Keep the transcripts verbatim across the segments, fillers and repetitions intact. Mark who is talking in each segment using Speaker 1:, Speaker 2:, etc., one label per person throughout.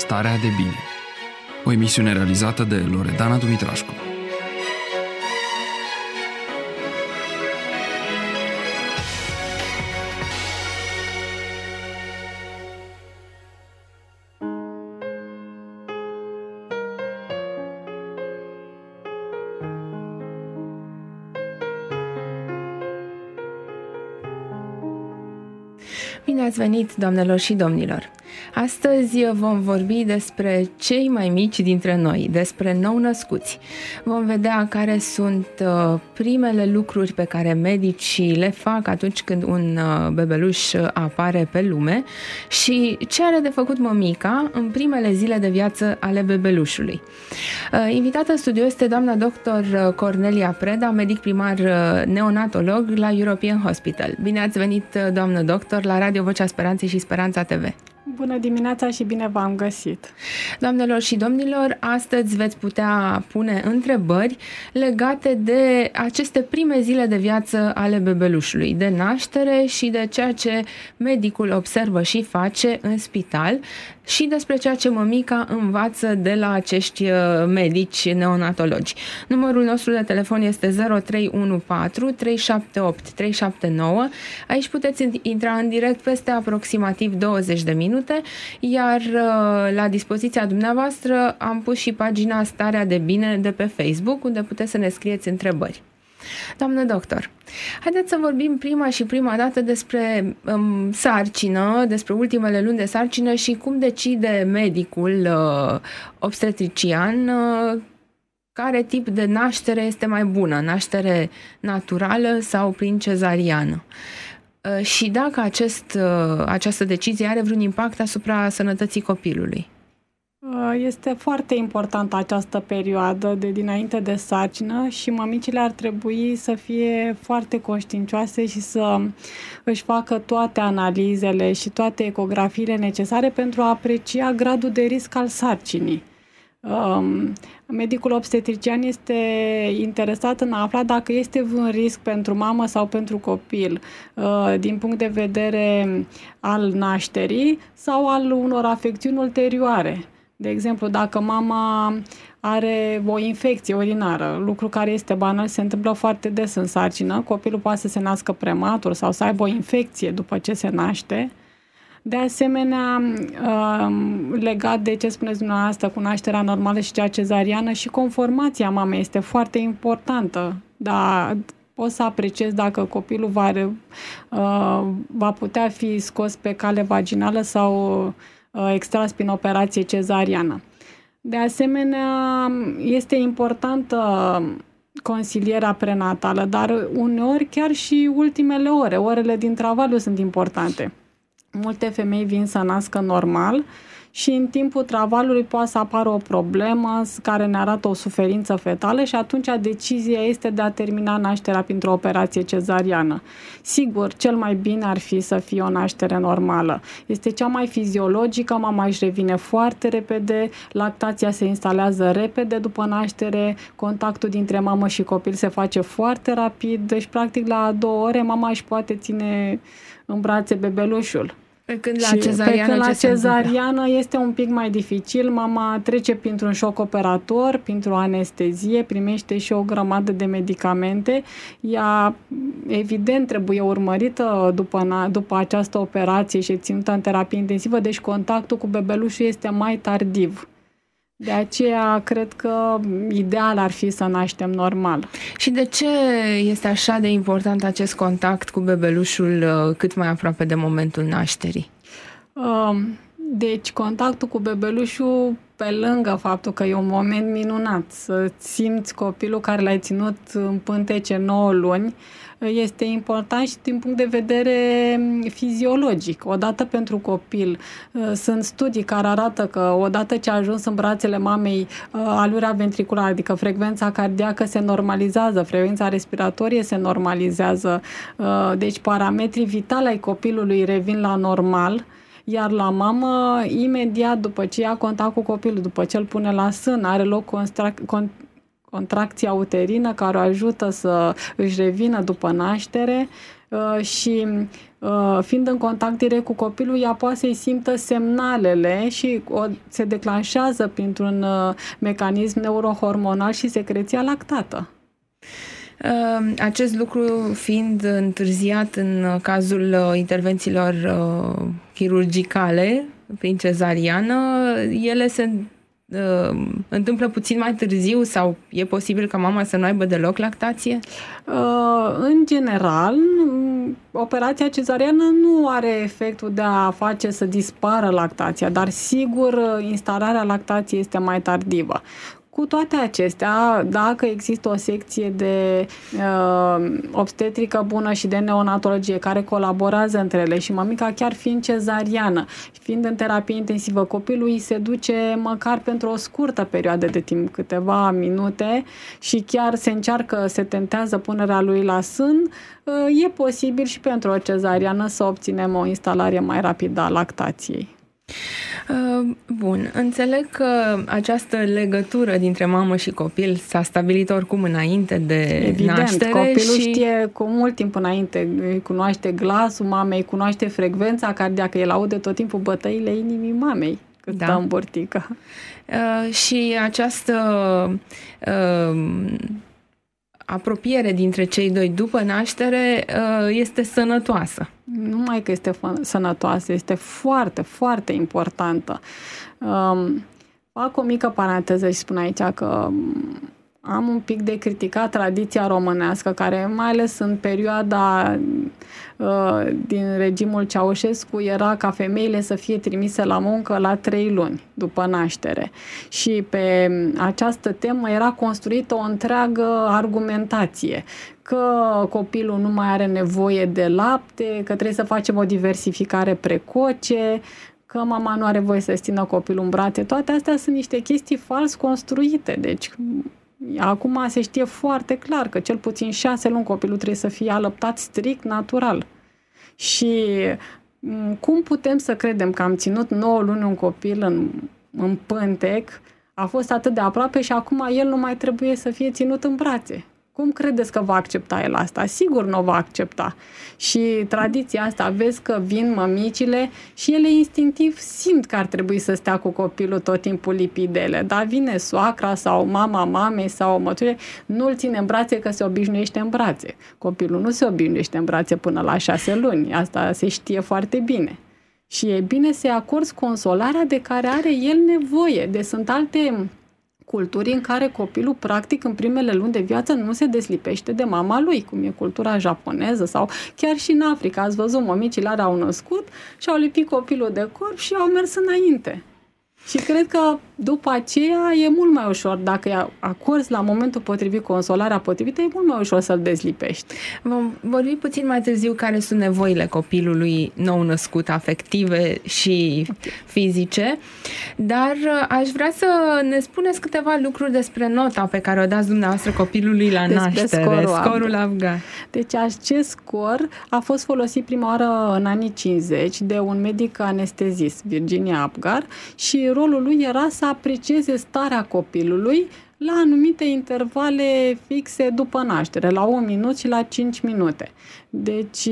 Speaker 1: Starea de bine. O emisiune realizată de Loredana Dumitrașcu.
Speaker 2: Bine ați venit, doamnelor și domnilor! Astăzi vom vorbi despre cei mai mici dintre noi, despre nou-născuți. Vom vedea care sunt primele lucruri pe care medicii le fac atunci când un bebeluș apare pe lume și ce are de făcut mămica în primele zile de viață ale bebelușului. Invitată în studio este doamna doctor Cornelia Preda, medic primar neonatolog la European Hospital. Bine ați venit, doamnă doctor, la Radio Vocea Speranței și Speranța T V.
Speaker 3: Bună dimineața și bine v-am găsit!
Speaker 2: Doamnelor și domnilor, astăzi veți putea pune întrebări legate de aceste prime zile de viață ale bebelușului, de naștere și de ceea ce medicul observă și face în spital și despre ceea ce mămica învață de la acești medici neonatologi. Numărul nostru de telefon este zero trei unu patru trei șapte opt trei șapte nouă. Aici puteți intra în direct peste aproximativ douăzeci de minute, iar la dispoziția dumneavoastră am pus și pagina Starea de Bine de pe Facebook, unde puteți să ne scrieți întrebări. Doamnă doctor, haideți să vorbim prima și prima dată despre um, sarcină, despre ultimele luni de sarcină și cum decide medicul uh, obstetrician uh, care tip de naștere este mai bună, naștere naturală sau prin cezariană. Uh, și dacă acest, uh, această decizie are vreun impact asupra sănătății copilului.
Speaker 3: Este foarte importantă această perioadă de dinainte de sarcină și mămicile ar trebui să fie foarte conștiincioase și să își facă toate analizele și toate ecografiile necesare pentru a aprecia gradul de risc al sarcinii. Medicul obstetrician este interesat în a afla dacă este un risc pentru mamă sau pentru copil din punct de vedere al nașterii sau al unor afecțiuni ulterioare. De exemplu, dacă mama are o infecție urinară, lucru care este banal, se întâmplă foarte des în sarcină, copilul poate să se nască prematur sau să aibă o infecție după ce se naște. De asemenea, legat de ce spuneți dumneavoastră cu nașterea normală și cea cezariană, și conformația mamei este foarte importantă. Da, poți să apreciezi dacă copilul va, va putea fi scos pe cale vaginală sau extras prin operație cezariană. De asemenea, este importantă consilierea prenatală, dar uneori chiar și ultimele ore, orele din travaliu sunt importante. Multe femei vin să nască normal și în timpul travaliului poate să apară o problemă care ne arată o suferință fetală și atunci decizia este de a termina nașterea printr-o operație cezariană. Sigur, cel mai bine ar fi să fie o naștere normală. Este cea mai fiziologică, mama își revine foarte repede, lactația se instalează repede după naștere, contactul dintre mamă și copil se face foarte rapid, deci practic la două ore mama își poate ține în brațe bebelușul.
Speaker 2: Pe când la cezariană,
Speaker 3: pe când la cezariană este un pic mai dificil, mama trece printr-un șoc operator, printr-o anestezie, primește și o grămadă de medicamente. Ea, evident, trebuie urmărită după, după această operație și ținută în terapie intensivă, deci contactul cu bebelușul este mai tardiv. De aceea, cred că ideal ar fi să naștem normal.
Speaker 2: Și de ce este așa de important acest contact cu bebelușul cât mai aproape de momentul nașterii?
Speaker 3: Deci, contactul cu bebelușul, pe lângă faptul că e un moment minunat, să simți copilul care l-ai ținut în pântece nouă luni, este important și din punct de vedere fiziologic. Odată pentru copil, sunt studii care arată că odată ce a ajuns în brațele mamei, alurea ventriculară, adică frecvența cardiacă se normalizează, frecvența respiratorie se normalizează, deci parametrii vitali ai copilului revin la normal. Iar la mamă, imediat după ce ia contact cu copilul, după ce îl pune la sân, are loc construc- con- contracția uterină care o ajută să își revină după naștere și fiind în contact direct cu copilul, ea poate să-i simtă semnalele și o, se declanșează printr-un mecanism neurohormonal și secreția lactată.
Speaker 2: Acest lucru fiind întârziat în cazul intervențiilor chirurgicale prin cezariană, ele se întâmplă puțin mai târziu sau e posibil ca mama să nu aibă deloc lactație?
Speaker 3: În general, operația cezariană nu are efectul de a face să dispară lactația, dar sigur instalarea lactației este mai tardivă. Cu toate acestea, dacă există o secție de uh, obstetrică bună și de neonatologie care colaborează între ele și mămica chiar fiind cezariană, fiind în terapie intensivă, copilul îi se duce măcar pentru o scurtă perioadă de timp, câteva minute, și chiar se încearcă, se tentează punerea lui la sân, uh, e posibil și pentru o cezariană să obținem o instalare mai rapidă a lactației.
Speaker 2: Bun, înțeleg că această legătură dintre mamă și copil s-a stabilit oricum înainte de
Speaker 3: Evident,
Speaker 2: naștere.
Speaker 3: Copilul
Speaker 2: și...
Speaker 3: știe cu mult timp înainte, îi cunoaște glasul mamei, îi cunoaște frecvența cardiacă, el aude tot timpul bătăile inimii mamei cât
Speaker 2: da.
Speaker 3: stă în burtică.
Speaker 2: Uh, și această uh, apropiere dintre cei doi după naștere uh, este sănătoasă.
Speaker 3: Nu numai că este sănătoasă, este foarte, foarte importantă. Um, fac o mică paranteză și spun aici că am un pic de criticat tradiția românească, care mai ales în perioada uh, din regimul Ceaușescu era ca femeile să fie trimise la muncă la trei luni după naștere. Și pe această temă era construită o întreagă argumentație, că copilul nu mai are nevoie de lapte, că trebuie să facem o diversificare precoce, că mama nu are voie să țină copilul în brațe. Toate astea sunt niște chestii fals construite. Deci acum se știe foarte clar că cel puțin șase luni copilul trebuie să fie alăptat strict natural. Și cum putem să credem că am ținut nouă luni un copil în, în pântec, a fost atât de aproape și acum el nu mai trebuie să fie ținut în brațe? Cum credeți că va accepta el asta? Sigur nu o va accepta. Și tradiția asta, vezi că vin mămicile și ele instinctiv simt că ar trebui să stea cu copilul tot timpul lipidele. Dar vine soacra sau mama mamei sau măturile, nu-l ține în brațe că se obișnuiește în brațe. Copilul nu se obișnuiește în brațe până la șase luni. Asta se știe foarte bine. Și e bine să-i acorzi consolarea de care are el nevoie. Deci sunt alte culturi în care copilul, practic, în primele luni de viață nu se deslipește de mama lui, cum e cultura japoneză sau chiar și în Africa. Ați văzut, mămicile au născut și au lipit copilul de corp și au mers înainte. Și cred că după aceea e mult mai ușor, dacă îi acorzi la momentul potrivit consolarea potrivită, e mult mai ușor să-l dezlipești.
Speaker 2: Vom vorbi puțin mai târziu care sunt nevoile copilului nou născut, afective și fizice, dar aș vrea să ne spuneți câteva lucruri despre nota pe care o dați dumneavoastră copilului la despre naștere, scorul, scorul Apgar.
Speaker 3: Deci acest scor a fost folosit prima oară în anii cincizeci de un medic anestezist, Virginia Apgar, și rolul lui era să aprecieze starea copilului la anumite intervale fixe după naștere, la un minut și la cinci minute. Deci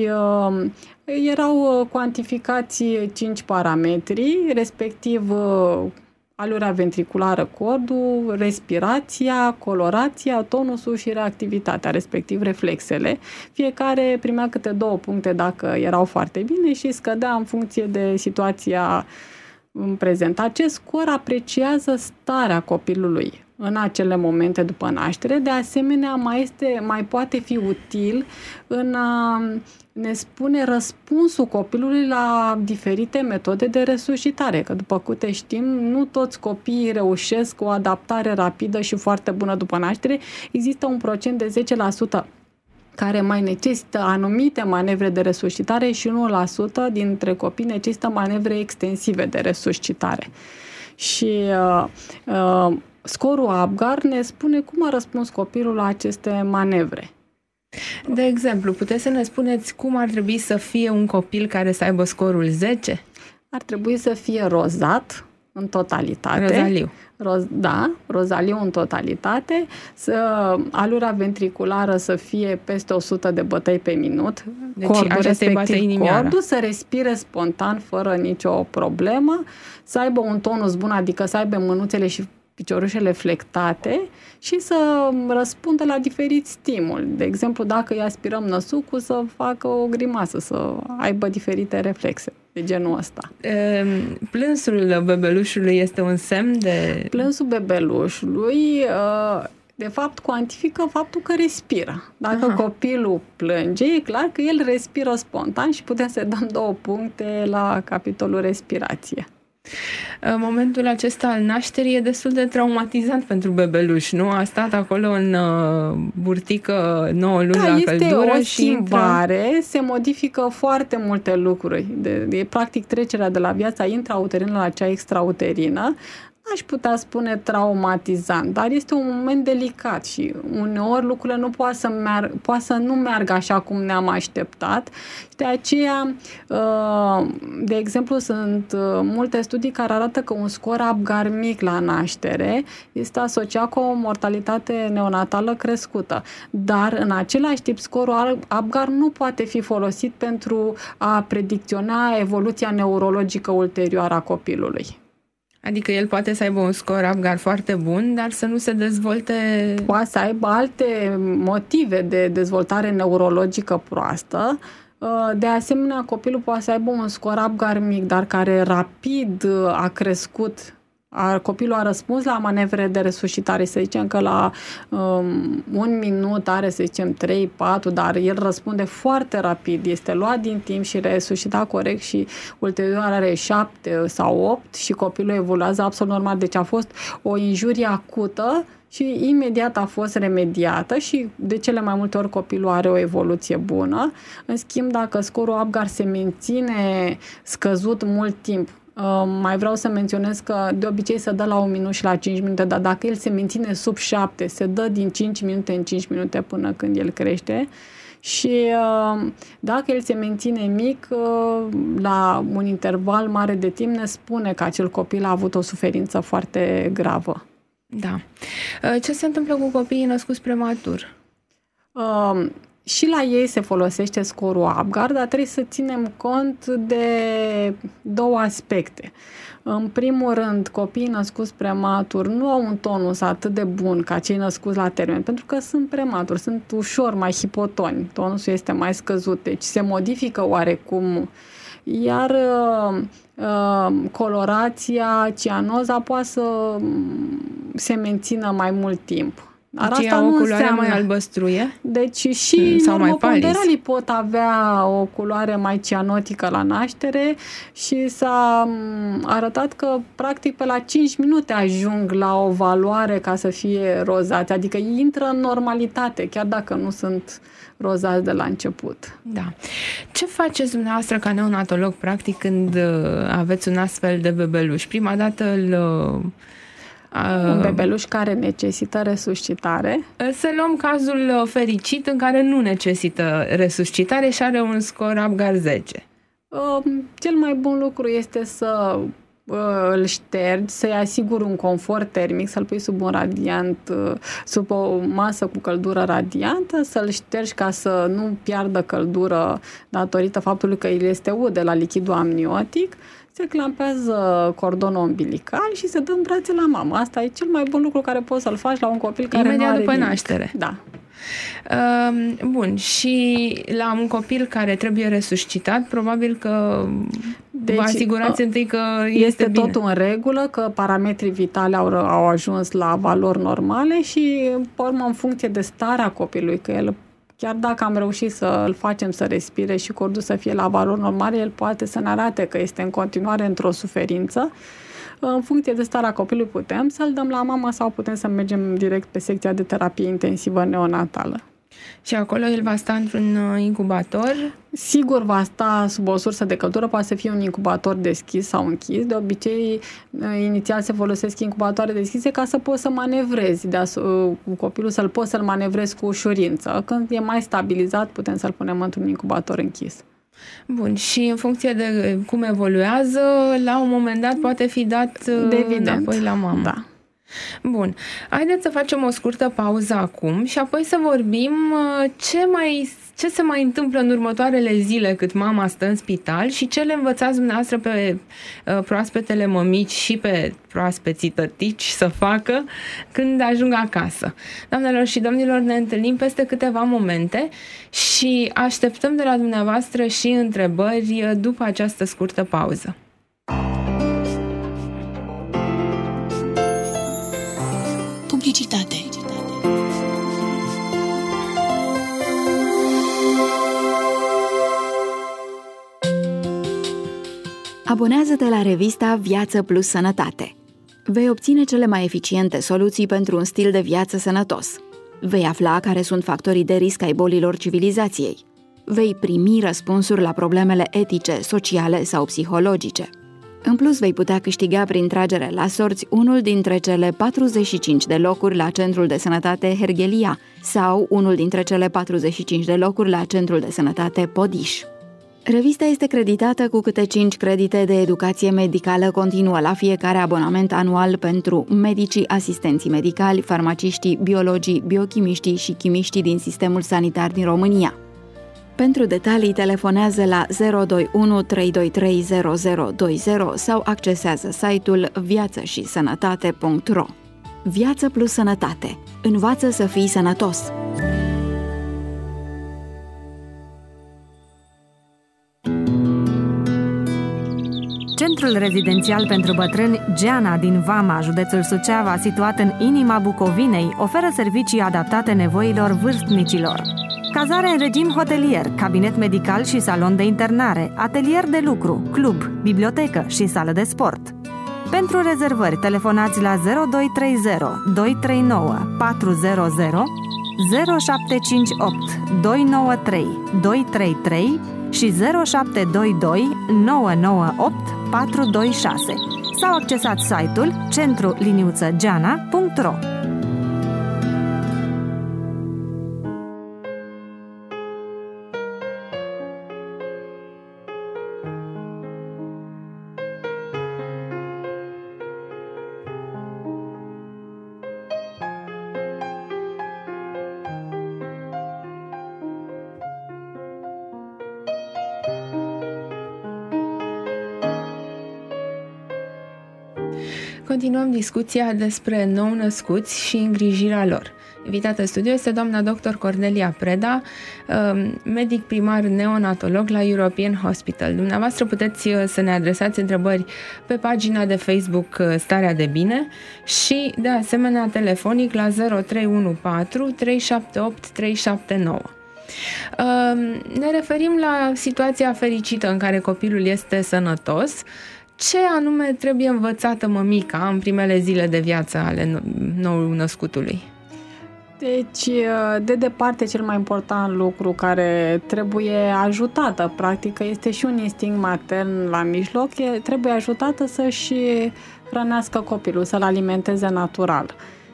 Speaker 3: erau cuantificați cinci parametri, respectiv alurea ventriculară, cordul, respirația, colorația, tonusul și reactivitatea, respectiv reflexele. Fiecare primea câte două puncte dacă erau foarte bine și scădea în funcție de situația în prezent. Acest scor apreciază starea copilului în acele momente după naștere. De asemenea, mai, este, mai poate fi util în a ne spune răspunsul copilului la diferite metode de resuscitare. Că, după câte știm, nu toți copiii reușesc o adaptare rapidă și foarte bună după naștere. Există un procent de zece la sută care mai necesită anumite manevre de resuscitare și unu la sută dintre copii necesită manevre extensive de resuscitare. Și uh, uh, scorul Apgar ne spune cum a răspuns copilul la aceste manevre.
Speaker 2: De exemplu, puteți să ne spuneți cum ar trebui să fie un copil care să aibă scorul zece?
Speaker 3: Ar trebui să fie rozat, în totalitate.
Speaker 2: Rozaliu.
Speaker 3: Roz, da, rozaliu în totalitate, să, alura ventriculară să fie peste o sută de bătăi pe minut,
Speaker 2: deci
Speaker 3: cordul respectiv, cordul să respire spontan, fără nicio problemă, să aibă un tonus bun, adică să aibă mânuțele și piciorușele flectate și să răspundă la diferiți stimuli. De exemplu, dacă îi aspirăm năsucul, să facă o grimasă, să aibă diferite reflexe de genul ăsta.
Speaker 2: Plânsul bebelușului este un semn de... Plânsul
Speaker 3: bebelușului de fapt cuantifică faptul că respiră. Dacă Aha. copilul plânge, e clar că el respiră spontan și putem să dăm două puncte la capitolul respirație.
Speaker 2: Momentul acesta al nașterii e destul de traumatizant pentru bebeluș, nu? A stat acolo în uh, burtică nouă luni
Speaker 3: da,
Speaker 2: la căldură
Speaker 3: o
Speaker 2: și
Speaker 3: schimbare,
Speaker 2: intră...
Speaker 3: se modifică foarte multe lucruri. De, de, practic trecerea de la viața intrauterină la cea extrauterină. Aș putea spune traumatizant, dar este un moment delicat și uneori lucrurile nu poate să, meargă, poate să nu meargă așa cum ne-am așteptat și de aceea, de exemplu, sunt multe studii care arată că un scor Apgar mic la naștere este asociat cu o mortalitate neonatală crescută, dar în același timp scorul Apgar nu poate fi folosit pentru a predicționa evoluția neurologică ulterioară a copilului.
Speaker 2: Adică el poate să aibă un scor Apgar foarte bun, dar să nu se dezvolte...
Speaker 3: Poate să aibă alte motive de dezvoltare neurologică proastă. De asemenea, copilul poate să aibă un scor Apgar mic, dar care rapid a crescut. Copilul a răspuns la manevre de resuscitare, să zicem că la um, un minut are, să zicem, trei patru, dar el răspunde foarte rapid, este luat din timp și resuscitat corect și ulterior are șapte sau opt și copilul evoluează absolut normal. Deci a fost o injurie acută și imediat a fost remediată și de cele mai multe ori copilul are o evoluție bună. În schimb, dacă scorul Apgar se menține scăzut mult timp, Uh, mai vreau să menționez că de obicei se dă la un minut și la cinci minute, dar dacă el se menține sub șapte, se dă din cinci minute în cinci minute până când el crește și uh, dacă el se menține mic, uh, la un interval mare de timp ne spune că acel copil a avut o suferință foarte gravă.
Speaker 2: Da. Uh, ce se întâmplă cu copiii născuți prematur?
Speaker 3: Uh, Și la ei se folosește scorul Apgar, dar trebuie să ținem cont de două aspecte. În primul rând, copiii născuți prematur nu au un tonus atât de bun ca cei născuți la termen, pentru că sunt prematuri, sunt ușor mai hipotoni, tonusul este mai scăzut, deci se modifică oarecum. Iar uh, colorația, cianoza poate să se mențină mai mult timp.
Speaker 2: Dar deci asta o culoare mai albăstruie?
Speaker 3: Deci și normoponderalii pot avea o culoare mai cianotică la naștere și s-a arătat că practic pe la cinci minute ajung la o valoare ca să fie rozați, adică intră în normalitate, chiar dacă nu sunt rozați de la început.
Speaker 2: Da. Ce faceți dumneavoastră ca neonatolog practic când aveți un astfel de bebeluș? Prima dată îl...
Speaker 3: Un bebeluș care necesită resuscitare.
Speaker 2: Să luăm cazul fericit în care nu necesită resuscitare și are un scor Apgar zece.
Speaker 3: Cel mai bun lucru este să îl ștergi, să-i asiguri un confort termic, să-l pui sub un radiant, sub o masă cu căldură radiantă, să-l ștergi ca să nu piardă căldură datorită faptului că el este ud de la lichidul amniotic. Se clampează cordonul umbilical și se dă în brațe la mamă. Asta e cel mai bun lucru care poți să-l faci la un copil care
Speaker 2: imediat
Speaker 3: nu are
Speaker 2: după
Speaker 3: nimic.
Speaker 2: naștere.
Speaker 3: Da.
Speaker 2: Uh, bun. Și la un copil care trebuie resuscitat, probabil că deci, vă asigurați uh, întâi că este,
Speaker 3: este
Speaker 2: bine.
Speaker 3: totul în regulă, că parametrii vitali au, au ajuns la valori normale și, pe urmă, în funcție de starea copilului, că el chiar dacă am reușit să îl facem să respire și cordul să fie la valori normale, el poate să ne arate că este în continuare într-o suferință. În funcție de starea copilului putem să-l dăm la mamă sau putem să mergem direct pe secția de terapie intensivă neonatală.
Speaker 2: Și acolo el va sta într-un incubator?
Speaker 3: Sigur va sta sub o sursă de căldură, poate să fie un incubator deschis sau închis. De obicei, inițial se folosesc incubatoare deschise ca să poți să manevrezi cu copilul, să-l poți să-l manevrezi cu ușurință. Când e mai stabilizat, putem să-l punem într-un incubator închis.
Speaker 2: Bun, și în funcție de cum evoluează, la un moment dat poate fi dat înapoi la mamă.
Speaker 3: Da.
Speaker 2: Bun, haideți să facem o scurtă pauză acum și apoi să vorbim ce, mai, ce se mai întâmplă în următoarele zile cât mama stă în spital și ce le învățați dumneavoastră pe uh, proaspetele mămici și pe proaspeții tătici să facă când ajung acasă. Doamnelor și domnilor, ne întâlnim peste câteva momente și așteptăm de la dumneavoastră și întrebări după această scurtă pauză.
Speaker 4: Publicitate.
Speaker 5: Abonează-te la revista Viață Plus Sănătate. Vei obține cele mai eficiente soluții pentru un stil de viață sănătos. Vei afla care sunt factorii de risc ai bolilor civilizației. Vei primi răspunsuri la problemele etice, sociale sau psihologice. În plus, vei putea câștiga prin tragere la sorți unul dintre cele patruzeci și cinci de locuri la Centrul de Sănătate Herghelia sau unul dintre cele patruzeci și cinci de locuri la Centrul de Sănătate Podiș. Revista este creditată cu câte cinci credite de educație medicală continuă la fiecare abonament anual pentru medicii, asistenții medicali, farmaciștii, biologii, biochimiștii și chimiștii din sistemul sanitar din România. Pentru detalii, telefonează la zero doi unu trei doi trei zero zero doi zero sau accesează site-ul viață și sănătate punct ro. Viață Plus Sănătate. Învață să fii sănătos!
Speaker 6: Centrul rezidențial pentru bătrâni Geana din Vama, județul Suceava, situat în inima Bucovinei, oferă servicii adaptate nevoilor vârstnicilor. Cazare în regim hotelier, cabinet medical și salon de internare, atelier de lucru, club, bibliotecă și sală de sport. Pentru rezervări, telefonați la zero doi trei zero doi trei nouă patru zero zero, zero șapte cinci opt doi nouă trei doi trei trei și zero șapte doi doi nouă nouă opt patru doi șase sau accesați site-ul centru liniuță geana punct ro.
Speaker 2: Continuăm discuția despre nou-născuți și îngrijirea lor. Invitată în studio este doamna doctor Cornelia Preda, medic primar neonatolog la European Hospital. Dumneavoastră puteți să ne adresați întrebări pe pagina de Facebook Starea de Bine și, de asemenea, telefonic la zero trei unu patru trei șapte opt trei șapte nouă. Ne referim la situația fericită în care copilul este sănătos. Ce anume trebuie învățată mămica în primele zile de viață ale nou-născutului?
Speaker 3: Deci, de departe, cel mai important lucru care trebuie ajutată, practic, este și un instinct matern la mijloc, e, trebuie ajutată să-și hrănească copilul, să-l alimenteze natural.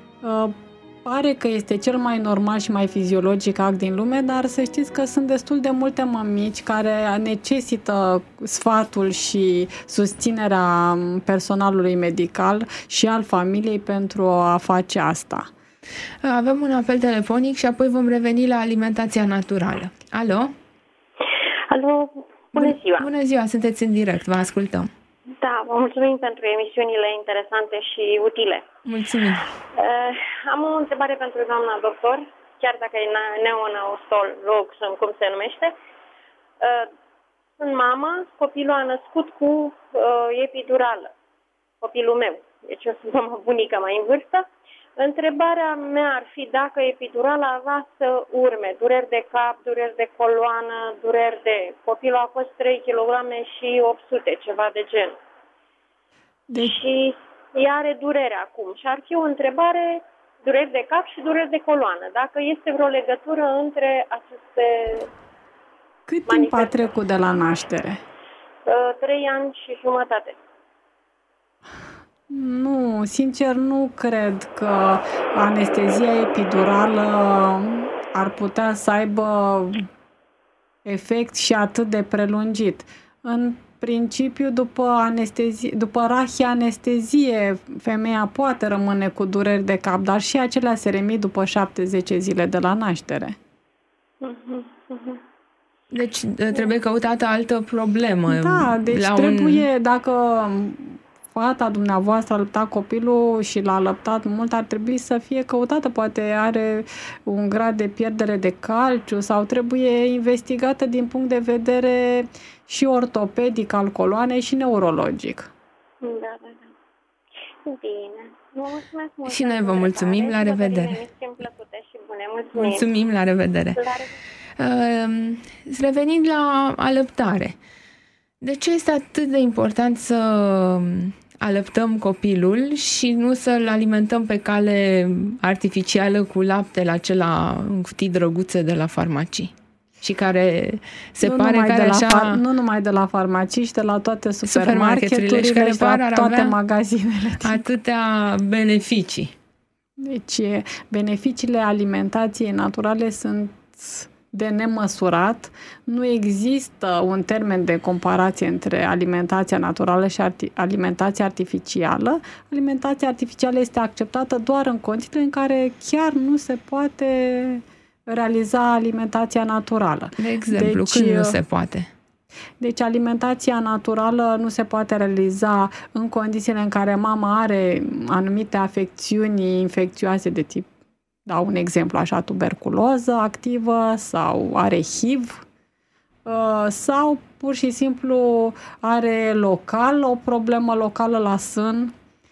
Speaker 3: Pare că este cel mai normal și mai fiziologic act din lume, dar să știți că sunt destul de multe mămici care necesită sfatul și susținerea personalului medical și al familiei pentru a face asta.
Speaker 2: Avem un apel telefonic și apoi vom reveni la alimentația naturală. Alo?
Speaker 7: Alo, bună ziua!
Speaker 2: Bună ziua, sunteți în direct, vă ascultăm.
Speaker 7: Da, vă mulțumim pentru emisiunile interesante și utile.
Speaker 2: Mulțumim.
Speaker 7: Uh, am o întrebare pentru doamna doctor, chiar dacă e neonatolog, cum se numește. Uh, sunt mamă, copilul a născut cu uh, epidurală, copilul meu. Deci eu sunt mama bunică mai în vârstă. Întrebarea mea ar fi dacă epidurala avea să urme dureri de cap, dureri de coloană, dureri de... Copilul a fost trei kilograme și opt sute, ceva de gen. Deci... Și ea are durere acum. Și ar fi o întrebare, dureri de cap și dureri de coloană. Dacă este vreo legătură între aceste...
Speaker 3: Cât timp a trecut de la naștere?
Speaker 7: Trei ani și jumătate.
Speaker 3: Nu, sincer nu cred că anestezia epidurală ar putea să aibă efect și atât de prelungit. În principiu, după, anestezie, după rahianestezie, femeia poate rămâne cu dureri de cap, dar și acelea se remit după șapte zece zile de la naștere.
Speaker 2: Deci trebuie căutată altă problemă.
Speaker 3: Da, deci
Speaker 2: la
Speaker 3: trebuie,
Speaker 2: un...
Speaker 3: dacă fata dumneavoastră a lăptat copilul și l-a lăptat mult, ar trebui să fie căutată. Poate are un grad de pierdere de calciu sau trebuie investigată din punct de vedere și ortopedic al coloanei și neurologic.
Speaker 7: Da, da, da. Bine. Vă mulțumesc mult.
Speaker 2: Și noi vă mulțumim. La revedere.
Speaker 7: Mulțumim.
Speaker 2: Mulțumim, la revedere. La revedere. Uh, revenind la alăptare. De ce este atât de important să alăptăm copilul și nu să-l alimentăm pe cale artificială cu laptele acela în cutii drăguțe de la farmacii? Și care se
Speaker 3: nu
Speaker 2: pare care așa...
Speaker 3: Far, nu numai de la farmacii, și de la toate supermarketurile și care par la toate magazinele.
Speaker 2: Atâtea beneficii.
Speaker 3: Deci, beneficiile alimentației naturale sunt de nemăsurat. Nu există un termen de comparație între alimentația naturală și arti- alimentația artificială. Alimentația artificială este acceptată doar în condițiile în care chiar nu se poate realiza alimentația naturală.
Speaker 2: De exemplu,
Speaker 3: deci,
Speaker 2: când nu se poate?
Speaker 3: Deci alimentația naturală nu se poate realiza în condițiile în care mama are anumite afecțiuni infecțioase de tip, dau un exemplu așa, tuberculoză activă sau are H I V sau pur și simplu are local o problemă locală la sân.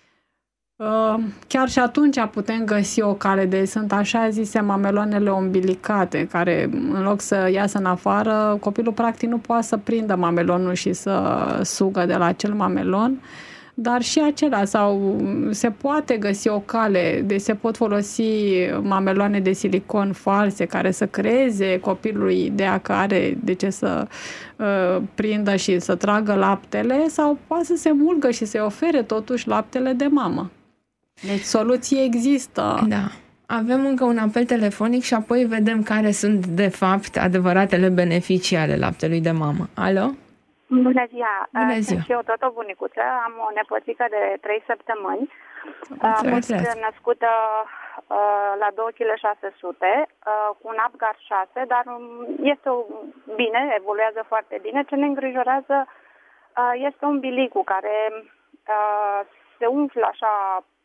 Speaker 3: Chiar și atunci putem găsi o cale, de sunt așa zise mameloanele umbilicate, care în loc să iasă în afară, copilul practic nu poate să prindă mamelonul și să sugă de la acel mamelon, dar și acelea, sau se poate găsi o cale, de se pot folosi mameloane de silicon false care să creeze copilului ideea că are de ce să uh, prindă și să tragă laptele, sau poate să se mulgă și să-i ofere totuși laptele de mamă. Deci soluții există.
Speaker 2: Da. Avem încă un apel telefonic și apoi vedem care sunt de fapt adevăratele beneficii ale laptelui de mamă. Alo?
Speaker 8: Bună ziua!
Speaker 2: Bună ziua!
Speaker 8: Sunt și eu tot o bunicuță, am o nepoțică de trei săptămâni, a fost născută uh, la doi virgulă șase kilograme, uh, cu un Apgar șase, dar este bine, evoluează foarte bine. Ce ne îngrijorează uh, este umbilicul care uh, se umflă așa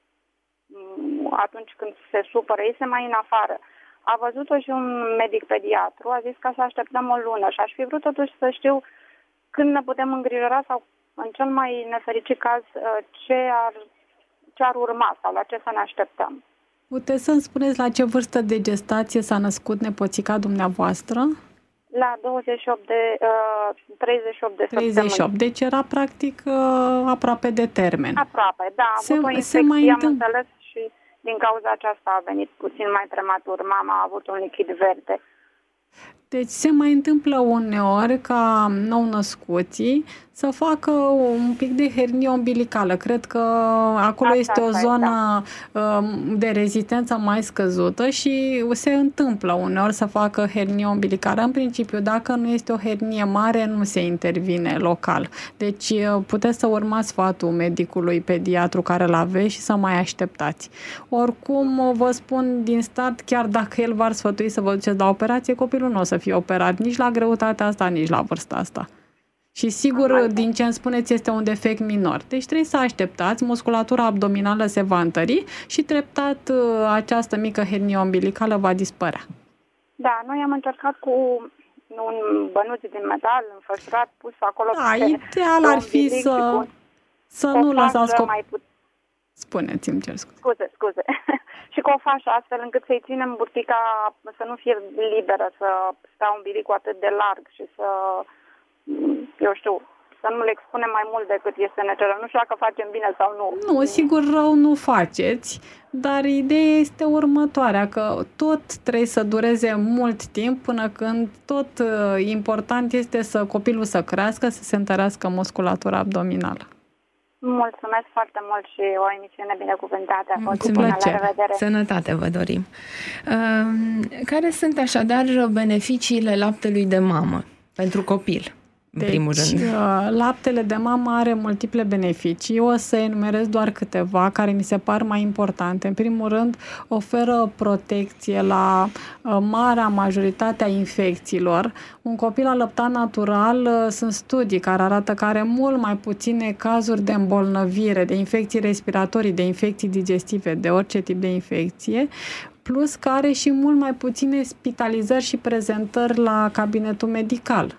Speaker 8: atunci când se supără, iese mai în afară. A văzut-o și un medic pediatru, a zis că să așteptăm o lună și aș fi vrut totuși să știu când ne putem îngrijora sau în cel mai nefericit caz ce ar, ce ar urma sau la ce să ne așteptăm.
Speaker 3: Puteți să-mi spuneți la ce vârstă de gestație s-a născut nepoțica dumneavoastră?
Speaker 8: La douăzeci și opt de, uh, treizeci și opt de
Speaker 3: treizeci și opt,
Speaker 8: săptămâni.
Speaker 3: Deci era practic uh, aproape de termen.
Speaker 8: Aproape, da. A
Speaker 3: se,
Speaker 8: avut o infecție,
Speaker 3: mai
Speaker 8: am
Speaker 3: întâmpl-
Speaker 8: înțeles, și din cauza aceasta a venit puțin mai prematur. Mama a avut un lichid verde.
Speaker 3: Deci se mai întâmplă uneori ca nou-născuții să facă un pic de hernie umbilicală. Cred că acolo asta, este o zonă da. de rezistență mai scăzută și se întâmplă uneori să facă hernie umbilicală. În principiu, dacă nu este o hernie mare, nu se intervine local. Deci puteți să urmați sfatul medicului pediatru care îl aveți și să mai așteptați. Oricum, vă spun din start, chiar dacă el v-ar sfătui să vă duceți la operație, copilul nu o să fie operat nici la greutatea asta, nici la vârsta asta. Și sigur, din ce îmi spuneți, este un defect minor. Deci trebuie să așteptați, musculatura abdominală se va întări și treptat această mică hernie umbilicală va dispărea.
Speaker 8: Da, noi am încercat cu un bănuț din metal înfășurat, pus acolo.
Speaker 3: Da, ideal ar fi să, să nu lăsați copilul. Mai put... Spuneți-mi, cer scuze.
Speaker 8: Scuze, scuze. Și cu o fașă astfel încât să-i ținem burtica să nu fie liberă, să stea umbilicul atât de larg și să, eu știu, să nu le expunem mai mult decât este necesar. Nu știu dacă facem bine sau nu.
Speaker 3: Nu, sigur rău nu faceți, dar ideea este următoarea, că tot trebuie să dureze mult timp până când tot important este să copilul să crească, să se întărească musculatura abdominală.
Speaker 8: Mulțumesc foarte mult și o emisiune binecuvântată. A fost
Speaker 2: bună,
Speaker 8: la revedere.
Speaker 2: Sănătate vă dorim. Uh, care sunt așadar beneficiile laptelui de mamă? pentru copil. În
Speaker 3: deci,
Speaker 2: primul rând.
Speaker 3: Laptele de mamă are multiple beneficii. O să enumerez doar câteva care mi se par mai importante. În primul rând, oferă protecție la marea majoritate a infecțiilor. Un copil alăptat natural, sunt studii care arată că are mult mai puține cazuri de îmbolnăvire, de infecții respiratorii, de infecții digestive, de orice tip de infecție, plus că are și mult mai puține spitalizări și prezentări la cabinetul medical.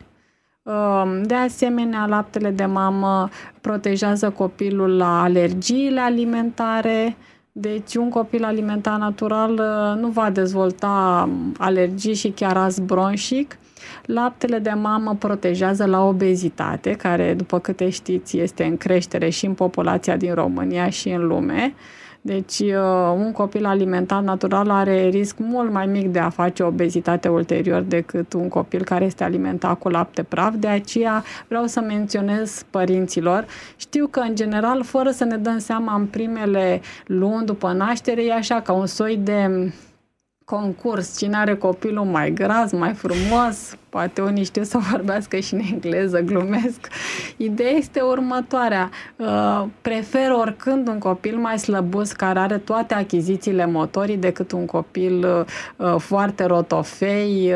Speaker 3: De asemenea, laptele de mamă protejează copilul la alergiile alimentare. Deci un copil alimentat natural nu va dezvolta alergii și chiar ast bronșic. Laptele de mamă protejează la obezitate, care, după câte știți, este în creștere și în populația din România și în lume. Deci un copil alimentat natural are risc mult mai mic de a face obezitate ulterior decât un copil care este alimentat cu lapte praf. De aceea vreau să menționez părinților. Știu că, în general, fără să ne dăm seama, în primele luni după naștere, e așa ca un soi de concurs. Cine are copilul mai gras, mai frumos, poate unii știu să vorbească și în engleză, glumesc. Ideea este următoarea. Prefer oricând un copil mai slăbus, care are toate achizițiile motorii, decât un copil foarte rotofei,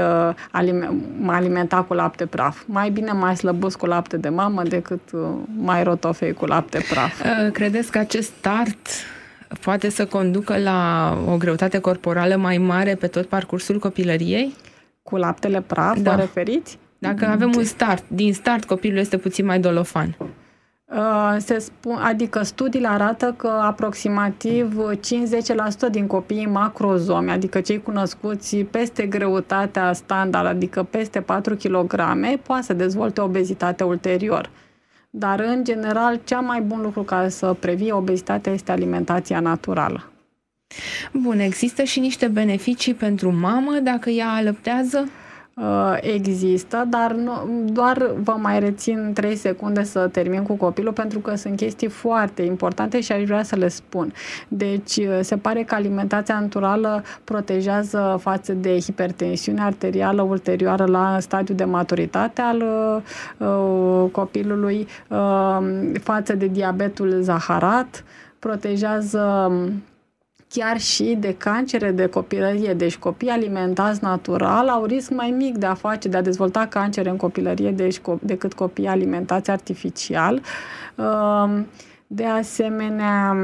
Speaker 3: alimentat cu lapte praf. Mai bine mai slăbus cu lapte de mamă decât mai rotofei cu lapte praf.
Speaker 2: Credeți că acest start poate să conducă la o greutate corporală mai mare pe tot parcursul copilăriei?
Speaker 3: Cu laptele praf,
Speaker 2: da.
Speaker 3: Vă referiți?
Speaker 2: Dacă avem un start, din start copilul este puțin mai dolofan.
Speaker 3: Uh, se spun, adică studiile arată că aproximativ cincizeci la sută din copiii macrozomi, adică cei cunoscuți peste greutatea standard, adică peste patru kilograme, poate să dezvolte obezitate ulterior. Dar, în general, cea mai bun lucru ca să previi obezitatea este alimentația naturală.
Speaker 2: Bun, există și niște beneficii pentru mamă dacă ea alăptează?
Speaker 3: Există, dar nu, doar vă mai rețin trei secunde să termin cu copilul, pentru că sunt chestii foarte importante și aș vrea să le spun. Deci, se pare că alimentația naturală protejează față de hipertensiune arterială ulterioară la stadiul de maturitate al uh, copilului, uh, față de diabetul zaharat, protejează chiar și de cancere de copilărie. Deci copiii alimentați natural au risc mai mic de a face, de a dezvolta cancere în copilărie deci, decât copiii alimentați artificial. De asemenea,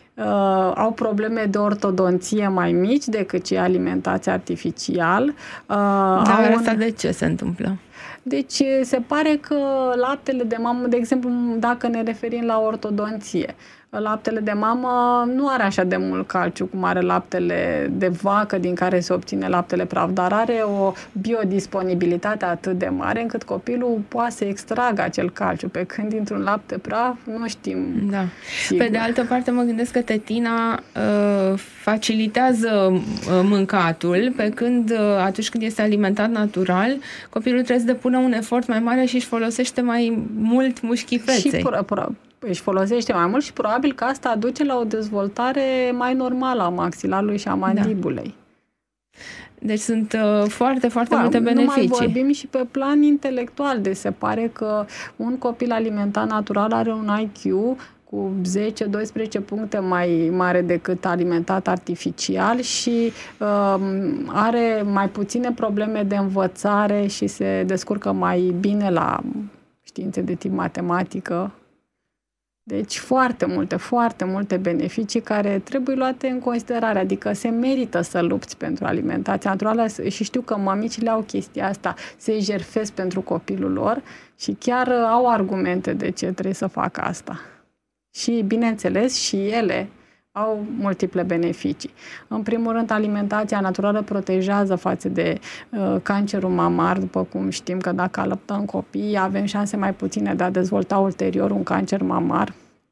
Speaker 3: au probleme de ortodonție mai mici decât cei alimentați artificial.
Speaker 2: Dar asta un... de ce se întâmplă?
Speaker 3: Deci se pare că laptele de mamă, de exemplu, dacă ne referim la ortodonție, laptele de mamă nu are așa de mult calciu cum are laptele de vacă din care se obține laptele praf, dar are o biodisponibilitate atât de mare încât copilul poate să extragă acel calciu, pe când dintr-un lapte praf nu știm.
Speaker 2: Da.
Speaker 3: Sigur.
Speaker 2: Pe de altă parte mă gândesc că tetina uh, facilitează uh, mâncatul, pe când uh, atunci când este alimentat natural, copilul trebuie să depună un efort mai mare și își folosește mai mult mușchii feței.
Speaker 3: Și pro- pro- își folosește mai mult și probabil că asta aduce la o dezvoltare mai normală a maxilarului și a mandibulei.
Speaker 2: Da. Deci sunt uh, foarte, foarte ba, multe beneficii.
Speaker 3: Nu mai vorbim și pe plan intelectual. Deci se pare că un copil alimentat natural are un I Q cu zece doisprezece puncte mai mare decât alimentat artificial și uh, are mai puține probleme de învățare și se descurcă mai bine la științe de tip matematică. Deci foarte multe, foarte multe beneficii care trebuie luate în considerare, adică se merită să lupți pentru alimentația naturală și știu că mămicile au chestia asta, se jertfesc pentru copilul lor și chiar au argumente de ce trebuie să facă asta. Și, bineînțeles, și ele au multiple beneficii. În primul rând, alimentația naturală protejează față de uh, cancerul mamar, după cum știm că dacă alăptăm copii, avem șanse mai puține de a dezvolta ulterior un cancer mamar.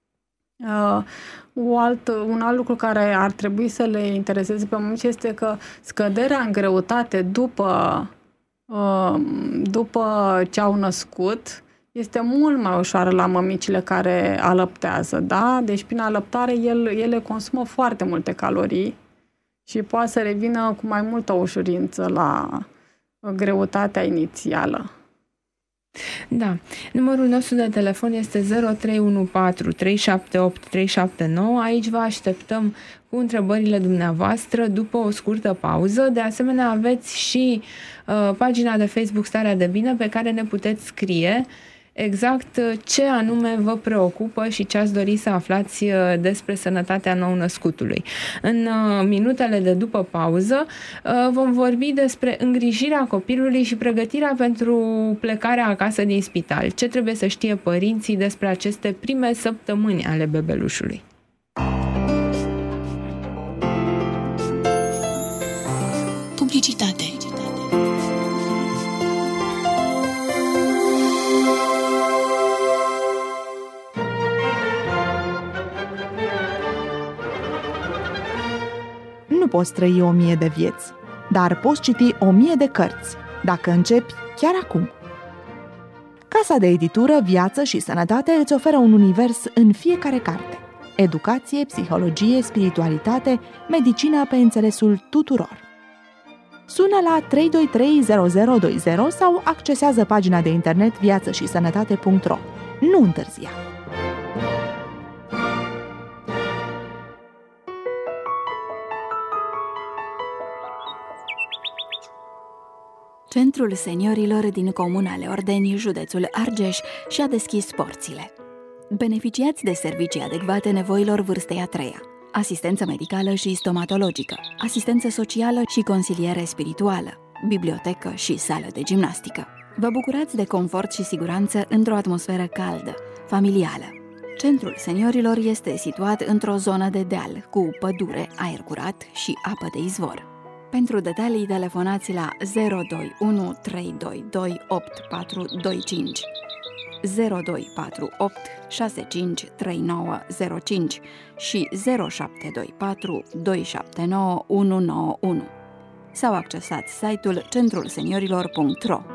Speaker 3: Uh, un, alt, un alt lucru care ar trebui să le intereseze pe mămici este că scăderea în greutate după, uh, după ce au născut este mult mai ușoară la mămicile care alăptează, da? Deci prin alăptare el, ele consumă foarte multe calorii și poate să revină cu mai multă ușurință la greutatea inițială.
Speaker 2: Da. Numărul nostru de telefon este zero trei unu patru trei șapte opt trei șapte nouă. Aici vă așteptăm cu întrebările dumneavoastră după o scurtă pauză. De asemenea, aveți și uh, pagina de Facebook Starea de Bine pe care ne puteți scrie exact ce anume vă preocupă și ce ați dori să aflați despre sănătatea nou-născutului. În minutele de după pauză vom vorbi despre îngrijirea copilului și pregătirea pentru plecarea acasă din spital. Ce trebuie să știe părinții despre aceste prime săptămâni ale bebelușului.
Speaker 4: Publicitate.
Speaker 9: Nu poți trăi o mie de vieți, dar poți citi o mie de cărți, dacă începi chiar acum. Casa de editură Viață și Sănătate îți oferă un univers în fiecare carte. Educație, psihologie, spiritualitate, medicina pe înțelesul tuturor. Sună la trei doi trei zero zero doi zero sau accesează pagina de internet viață și sănătate punct ro. Nu întârzia!
Speaker 5: Centrul seniorilor din Comuna Leordeni, județul Argeș, și-a deschis porțile. Beneficiați de servicii adecvate nevoilor vârstei a treia, asistență medicală și stomatologică, asistență socială și consiliere spirituală, bibliotecă și sală de gimnastică. Vă bucurați de confort și siguranță într-o atmosferă caldă, familială. Centrul seniorilor este situat într-o zonă de deal, cu pădure, aer curat și apă de izvor. Pentru detalii, telefonați la zero doi unu trei doi doi opt patru doi cinci, zero doi patru opt șase cinci trei nouă zero cinci și zero șapte doi patru doi șapte nouă unu nouă unu sau accesați site-ul centrul seniorilor punct ro.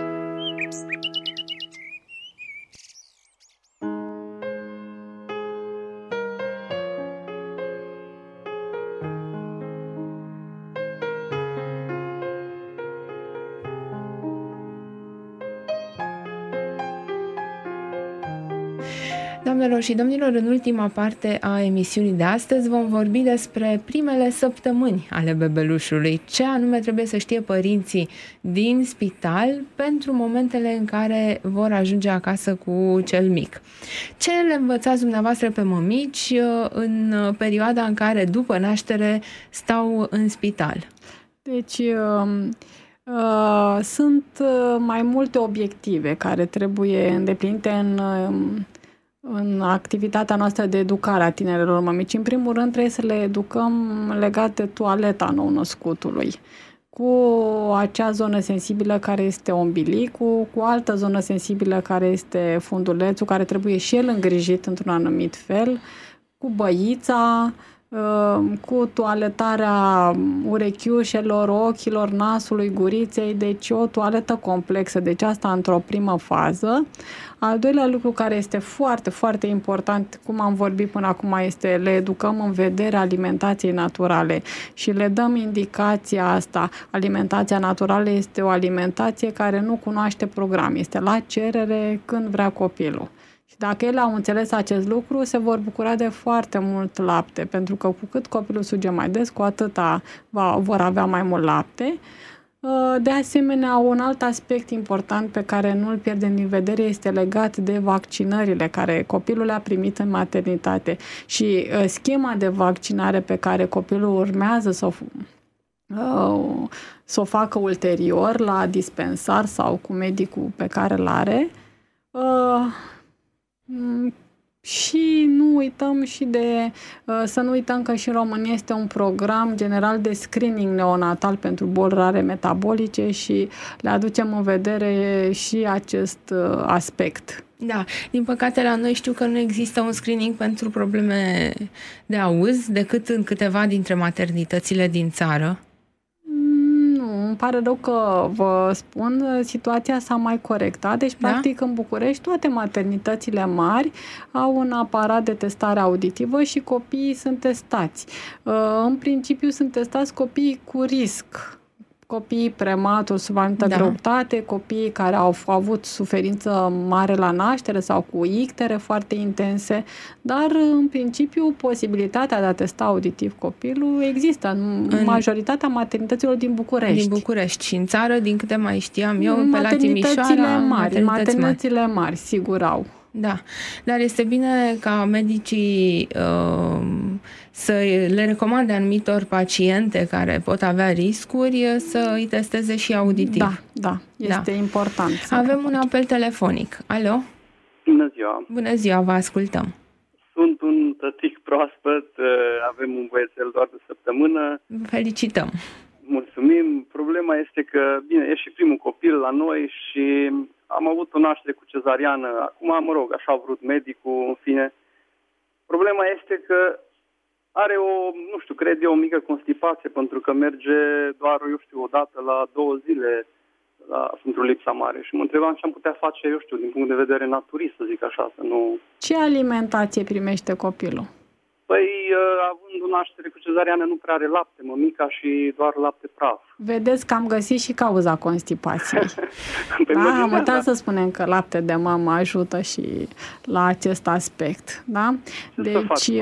Speaker 2: Doamnelor și domnilor, în ultima parte a emisiunii de astăzi vom vorbi despre primele săptămâni ale bebelușului. Ce anume trebuie să știe părinții din spital pentru momentele în care vor ajunge acasă cu cel mic. Ce le învățați dumneavoastră pe mămici în perioada în care, după naștere, stau în spital?
Speaker 3: Deci... Uh... Uh, sunt mai multe obiective care trebuie îndeplinite în, în activitatea noastră de educare a tinerelor mămici. În primul rând trebuie să le educăm legat de toaleta nou-născutului, cu acea zonă sensibilă care este ombilicul, cu altă zonă sensibilă care este fundulețul, care trebuie și el îngrijit într-un anumit fel, cu băița, cu toaletarea urechiușelor, ochilor, nasului, guriței, deci o toaletă complexă, deci asta într-o primă fază. Al doilea lucru care este foarte, foarte important, cum am vorbit până acum, este le educăm în vederea alimentației naturale și le dăm indicația asta. Alimentația naturală este o alimentație care nu cunoaște program, este la cerere când vrea copilul. Și dacă ele au înțeles acest lucru, se vor bucura de foarte mult lapte, pentru că cu cât copilul suge mai des, cu atâta va, vor avea mai mult lapte. De asemenea, un alt aspect important pe care nu îl pierdem din vedere este legat de vaccinările care copilul le-a primit în maternitate și schema de vaccinare pe care copilul urmează să o, să o facă ulterior la dispensar sau cu medicul pe care îl are. Și nu uităm și de, să nu uităm că și în România este un program general de screening neonatal pentru boli rare metabolice și le aducem în vedere și acest aspect.
Speaker 2: Da, din păcate la noi știu că nu există un screening pentru probleme de auz decât în câteva dintre maternitățile din țară.
Speaker 3: Îmi pare rău că vă spun, situația s-a mai corectat. Deci, da? Practic, în București, toate maternitățile mari au un aparat de testare auditivă și copiii sunt testați. În principiu, sunt testați copiii cu risc, copiii prematuri sub anumită da. greutate, copiii care au avut suferință mare la naștere sau cu ictere foarte intense, dar în principiu posibilitatea de a testa auditiv copilul există în, în majoritatea maternităților din București.
Speaker 2: Din București și în țară, din câte mai știam eu,
Speaker 3: în
Speaker 2: pe la Timișoara,
Speaker 3: mari, maternitățile mari. mari, sigur au.
Speaker 2: Da, dar este bine ca medicii uh, să le recomande anumitor paciente care pot avea riscuri să îi testeze și auditiv.
Speaker 3: Da, da, este da. important.
Speaker 2: Avem un apel telefonic. Alo?
Speaker 10: Bună ziua!
Speaker 2: Bună ziua, vă ascultăm.
Speaker 10: Sunt un tătic proaspăt, avem un băiețel doar de săptămână.
Speaker 2: Felicităm!
Speaker 10: Mulțumim! Problema este că, bine, e și primul copil la noi și am avut o naștere cu cezariană. Acum, mă rog, așa a vrut medicul, în fine. Problema este că are o, nu știu, cred eu, o mică constipație, pentru că merge doar, eu știu, o dată la două zile la, într-o lipsa mare. Și mă întrebam ce am putea face, eu știu, din punct de vedere naturist, să zic așa, să nu...
Speaker 3: Ce alimentație primește copilul?
Speaker 10: Păi, având o naștere cu cezariană, nu prea are lapte, mămica, și doar lapte praf.
Speaker 3: Vedeți că am găsit și cauza constipației. Da, am uitat să spunem că lapte de mamă ajută și la acest aspect. Da? Deci,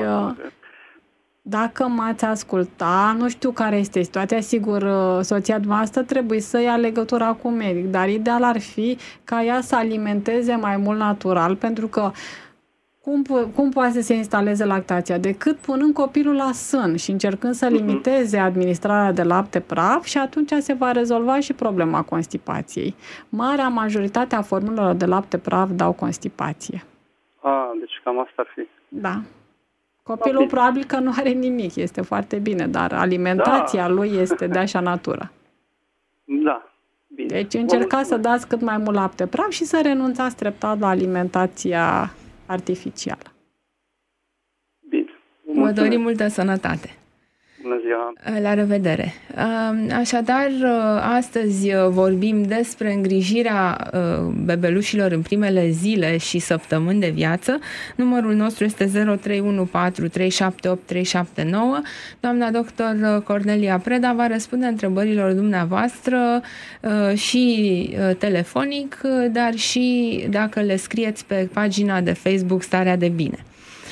Speaker 3: dacă m-ați asculta, nu știu care este situația, sigur, soția dumneavoastră trebuie să ia legătura cu medic, dar ideal ar fi ca ea să alimenteze mai mult natural, pentru că Cum, cum poate să se instaleze lactația? Decât punând copilul la sân și încercând să limiteze administrarea de lapte praf, și atunci se va rezolva și problema constipației. Marea majoritate a formulelor de lapte praf dau constipație.
Speaker 10: Ah, deci cam asta ar fi.
Speaker 3: Da. Copilul da, probabil că nu are nimic, este foarte bine, dar alimentația da. lui este de așa natură.
Speaker 10: Da. Bine.
Speaker 3: Deci încercați să dați cât mai mult lapte praf și să renunțați treptat la alimentația artificială.
Speaker 10: Bine.
Speaker 2: Vă dorim multă sănătate.
Speaker 10: Bună ziua!
Speaker 2: La revedere! Așadar, astăzi vorbim despre îngrijirea bebelușilor în primele zile și săptămâni de viață. Numărul nostru este zero trei unu patru trei șapte opt trei șapte nouă. Doamna doctor Cornelia Preda va răspunde întrebărilor dumneavoastră și telefonic, dar și dacă le scrieți pe pagina de Facebook Starea de Bine.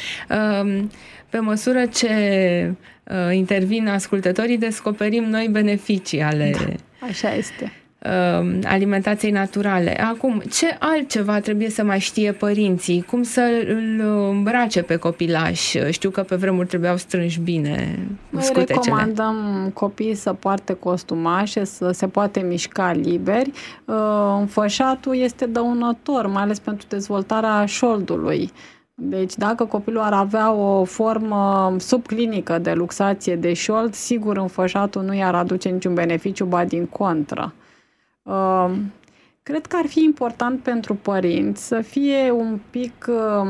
Speaker 2: Pe măsură ce uh, intervin ascultătorii, descoperim noi beneficii ale
Speaker 3: da, așa este.
Speaker 2: Uh, alimentației naturale. Acum, ce altceva trebuie să mai știe părinții? Cum să îl îmbrace pe copilaș? Știu că pe vremuri trebuiau strânși bine
Speaker 3: Noi
Speaker 2: scutecele.
Speaker 3: recomandăm copiii să poarte costumașe, să se poate mișca liberi. Uh, înfășatul este dăunător, mai ales pentru dezvoltarea șoldului. Deci dacă copilul ar avea o formă subclinică de luxație de șold, sigur înfășatul nu i-ar aduce niciun beneficiu, ba din contră. Uh, cred că ar fi important pentru părinți să fie un pic uh,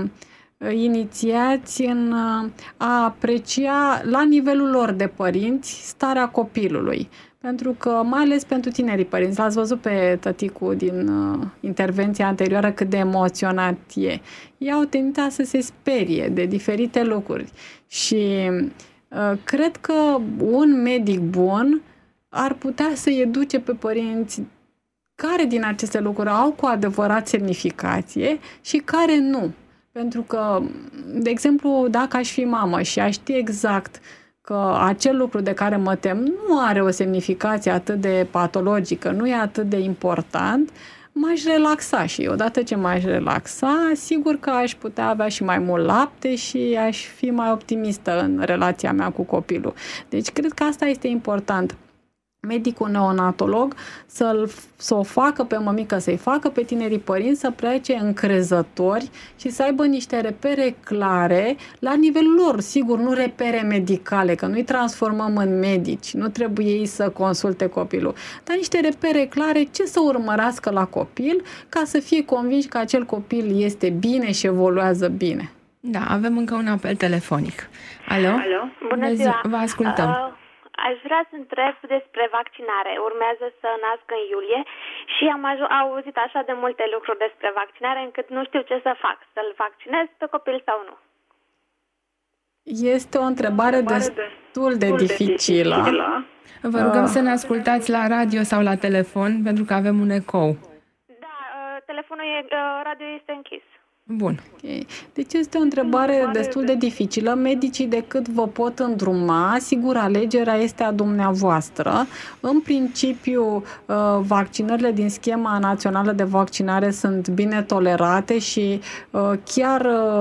Speaker 3: inițiați în uh, a aprecia la nivelul lor de părinți starea copilului. Pentru că, mai ales pentru tinerii părinți, l-ați văzut pe tăticul din uh, intervenția anterioară cât de emoționat e. Ei au tendința să se sperie de diferite lucruri și uh, cred că un medic bun ar putea să educe pe părinți care din aceste lucruri au cu adevărat semnificație și care nu. Pentru că, de exemplu, dacă aș fi mamă și aș ști exact că acel lucru de care mă tem nu are o semnificație atât de patologică, nu e atât de important, m-aș relaxa și odată ce m-aș relaxa, sigur că aș putea avea și mai mult lapte și aș fi mai optimistă în relația mea cu copilul. Deci cred că asta este important. Medicul neonatolog să-l, să o facă pe mămică, să-i facă pe tinerii părinți să plece încrezători și să aibă niște repere clare la nivelul lor. Sigur, nu repere medicale, că nu-i transformăm în medici, nu trebuie ei să consulte copilul, dar niște repere clare ce să urmărească la copil ca să fie convinși că acel copil este bine și evoluează bine.
Speaker 2: Da, avem încă un apel telefonic. Alo?
Speaker 11: Alo? Bună ziua!
Speaker 2: Vă ascultăm.
Speaker 11: Uh... Aș vrea să întreb despre vaccinare. Urmează să nasc în iulie și am auzit așa de multe lucruri despre vaccinare încât nu știu ce să fac. Să-l vaccinez pe copil sau nu?
Speaker 3: Este o întrebare, o întrebare destul de, de dificilă.
Speaker 2: Vă rugăm
Speaker 3: uh,
Speaker 2: să ne ascultați la radio sau la telefon, pentru că avem un ecou.
Speaker 11: Da, telefonul e, radio este închis.
Speaker 2: Bun.
Speaker 3: Okay. Deci este o întrebare destul de dificilă. Medicii decât vă pot îndruma, sigur, alegerea este a dumneavoastră. În principiu, vaccinările din schema națională de vaccinare sunt bine tolerate și chiar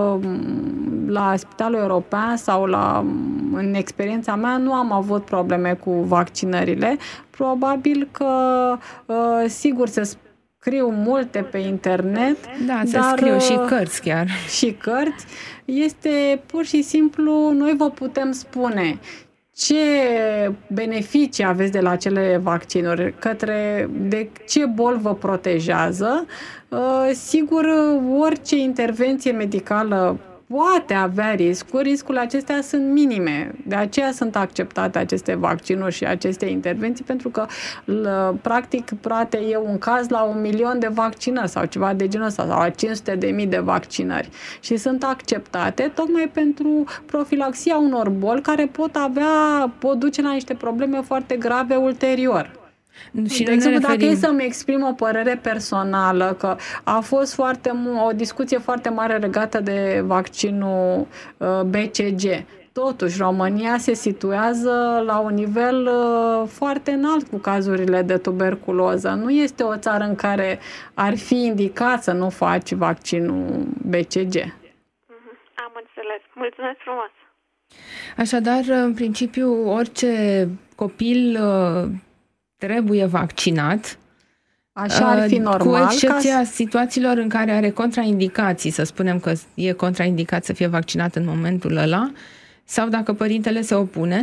Speaker 3: la Spitalul European sau la, în experiența mea nu am avut probleme cu vaccinările. Probabil că, sigur, se spune scriu multe pe internet.
Speaker 2: Da, se
Speaker 3: dar,
Speaker 2: scriu și cărți chiar.
Speaker 3: Și cărți. Este pur și simplu, noi vă putem spune ce beneficii aveți de la acele vaccinuri, către de ce boli vă protejează. Sigur, orice intervenție medicală poate avea riscuri, riscurile acestea sunt minime. De aceea sunt acceptate aceste vaccinuri și aceste intervenții, pentru că practic poate e un caz la un milion de vaccinări sau ceva de genul ăsta, sau la cinci sute de mii de vaccinări. Și sunt acceptate tocmai pentru profilaxia unor boli care pot avea, pot duce la niște probleme foarte grave ulterior. Și de exemplu, dacă e să-mi exprim o părere personală, că a fost foarte o discuție foarte mare legată de vaccinul B C G. Totuși, România se situează la un nivel foarte înalt cu cazurile de tuberculoză. Nu este o țară în care ar fi indicat să nu faci vaccinul B C G.
Speaker 11: Am înțeles. Mulțumesc frumos!
Speaker 2: Așadar, în principiu, orice copil trebuie vaccinat.
Speaker 3: Așa ar fi normal.
Speaker 2: Cu excepția
Speaker 3: ca...
Speaker 2: situațiilor în care are contraindicații, să spunem că e contraindicat să fie vaccinat în momentul ăla, sau dacă părintele se opune?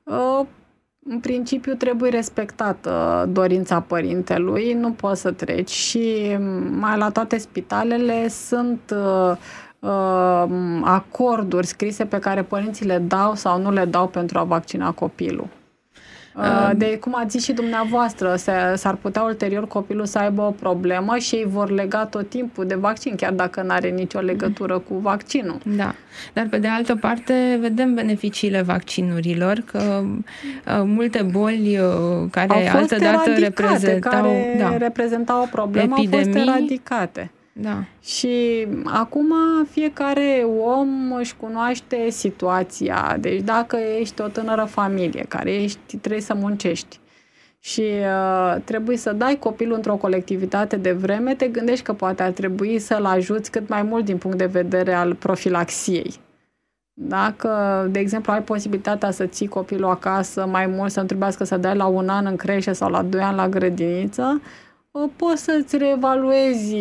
Speaker 3: În principiu trebuie respectată dorința părintelui, nu poți să treci și mai la toate spitalele sunt acorduri scrise pe care părinții le dau sau nu le dau pentru a vaccina copilul. De cum ați zis și dumneavoastră, s-ar putea ulterior copilul să aibă o problemă și ei vor lega tot timpul de vaccin, chiar dacă nu are nicio legătură cu vaccinul.
Speaker 2: Da, dar pe de altă parte vedem beneficiile vaccinurilor, că multe boli care altădată reprezentau,
Speaker 3: care
Speaker 2: da,
Speaker 3: reprezentau o problemă epidemii, au fost eradicate.
Speaker 2: Da.
Speaker 3: Și acum fiecare om își cunoaște situația. Deci dacă ești o tânără familie care ești, trebuie să muncești și uh, trebuie să dai copilul într-o colectivitate de vreme, te gândești că poate ar trebui să-l ajuți cât mai mult din punct de vedere al profilaxiei. Dacă, de exemplu, ai posibilitatea să ții copilul acasă mai mult, să nu trebuiască să dai la un an în creșă sau la doi ani la grădiniță, poți să-ți reevaluezi,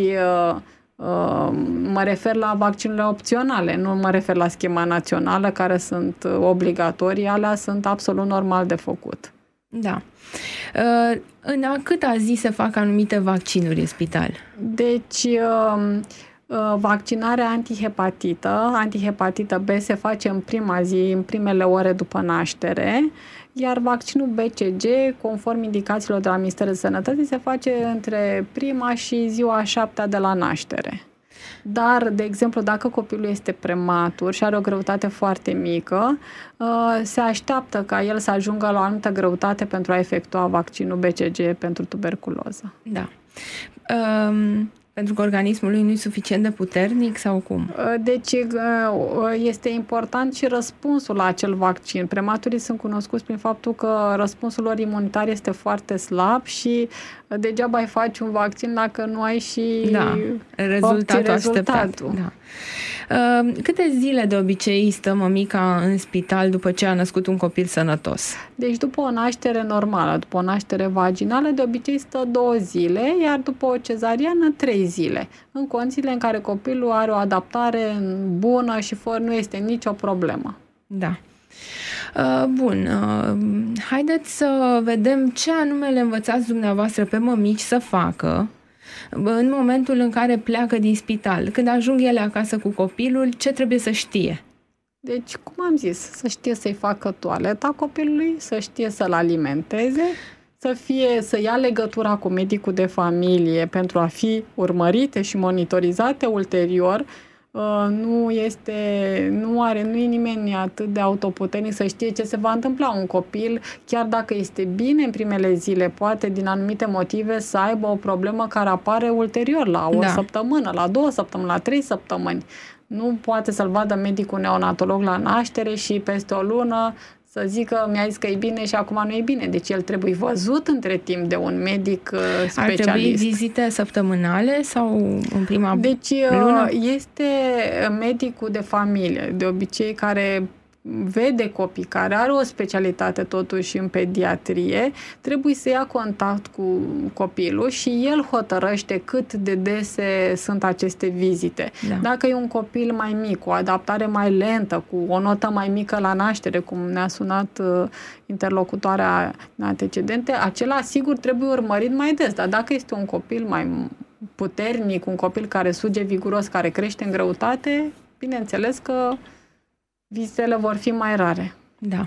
Speaker 3: mă refer la vaccinurile opționale, nu mă refer la schema națională, care sunt obligatorii, alea sunt absolut normal de făcut.
Speaker 2: Da. În a câta zi se fac anumite vaccinuri în spital?
Speaker 3: Deci, vaccinarea antihepatită, antihepatită B se face în prima zi, în primele ore după naștere, iar vaccinul B C G, conform indicațiilor de la Ministerul Sănătății, se face între prima și ziua a șaptea de la naștere. Dar, de exemplu, dacă copilul este prematur și are o greutate foarte mică, se așteaptă ca el să ajungă la o anumită greutate pentru a efectua vaccinul B C G pentru tuberculoză.
Speaker 2: Da. Um... Pentru că organismul lui nu e suficient de puternic sau cum?
Speaker 3: Deci este important și răspunsul la acel vaccin. Prematurii sunt cunoscuți prin faptul că răspunsul lor imunitar este foarte slab și degeaba ai faci un vaccin dacă nu ai și
Speaker 2: da, rezultatul așteptat. Da. Câte zile de obicei stă mămica în spital după ce a născut un copil sănătos?
Speaker 3: Deci după o naștere normală, după o naștere vaginală, de obicei stă două zile, iar după o cezariană trei zile, în condițiile în care copilul are o adaptare bună și fără nu este nicio problemă.
Speaker 2: Da. Bun, haideți să vedem ce anume le învățați dumneavoastră pe mămici să facă în momentul în care pleacă din spital. Când ajung ele acasă cu copilul, ce trebuie să știe?
Speaker 3: Deci, cum am zis, să știe să-i facă toaleta copilului, să știe să-l alimenteze, să fie, să ia legătura cu medicul de familie pentru a fi urmărite și monitorizate ulterior nu este, nu are, nu e nimeni atât de autoputernic să știe ce se va întâmpla. Un copil, chiar dacă este bine în primele zile, poate din anumite motive să aibă o problemă care apare ulterior, la o da. săptămână, la două săptămâni, la trei săptămâni. Nu poate să-l vadă medicul neonatolog la naștere și peste o lună să zică, mi-a zis că e bine și acum nu e bine. Deci el trebuie văzut între timp de un medic specialist.
Speaker 2: Ar trebui vizite săptămânale sau în prima
Speaker 3: deci,
Speaker 2: lună?
Speaker 3: Este medicul de familie, de obicei, care vede copii, care are o specialitate totuși în pediatrie, trebuie să ia contact cu copilul și el hotărăște cât de dese sunt aceste vizite. Da. Dacă e un copil mai mic, cu o adaptare mai lentă, cu o notă mai mică la naștere, cum ne-a sunat uh, interlocutoarea în antecedente, acela sigur trebuie urmărit mai des. Dar dacă este un copil mai puternic, un copil care suge viguros, care crește în greutate, bineînțeles că vizitele vor fi mai rare.
Speaker 2: Da.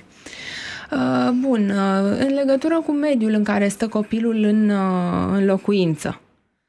Speaker 2: Bun. În legătură cu mediul în care stă copilul în, în locuință,